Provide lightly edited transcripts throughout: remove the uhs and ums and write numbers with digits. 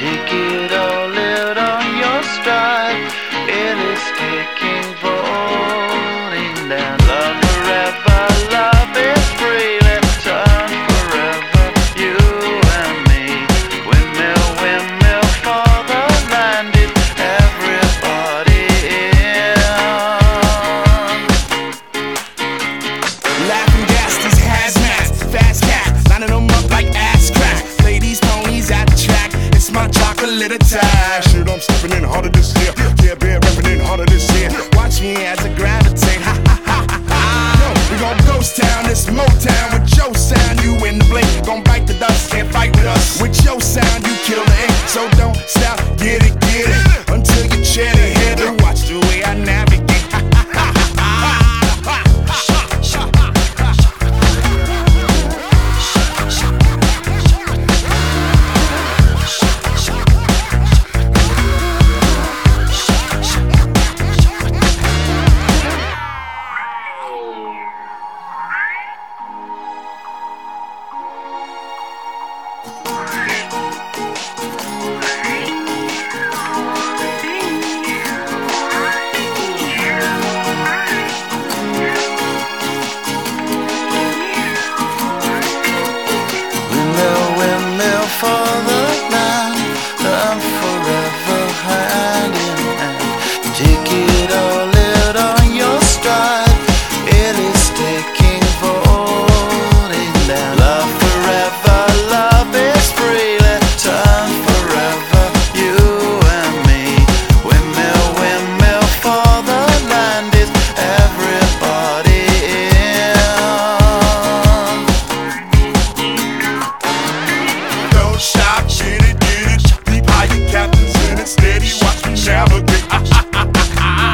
Take it all out on your stride. It is taking, falling down. Love forever, love is free. Let's turn forever, you and me. Windmill, windmill for the land. Is everybody in? Laughing gas, these hazmats, fast cat, lining them up like ass crack. Play these ponies at the track. It's my chocolate attack. Shit, I'm stepping in harder this year. Yeah, bear repping in harder this year. Watch me as I gravitate. Ha ha ha ha ha. Yo, we gon' ghost town, this Motown with your sound. You in the blink, gon' bite the dust, can't fight with us. With your sound, you kill the ink. So don't stop, get it until you chat it. Hit it. Watch the way I navigate. Ha ha ha ha. Windmill, windmill for the land. Love forever, hand in hand. Take it all out on your stride. It is taking, falling down. Love forever, love is free. Let's turn forever, you and me. Windmill, windmill for the land. Is everybody in? Don't stop, get it. Deep high, your captain's in it. Steady, watch me navigate.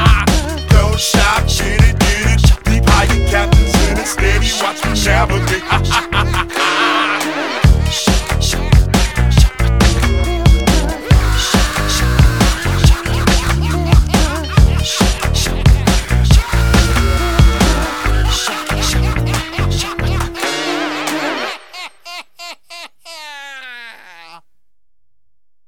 Don't stop, get it. Deep high, your captain's in it. Steady, watch me navigate.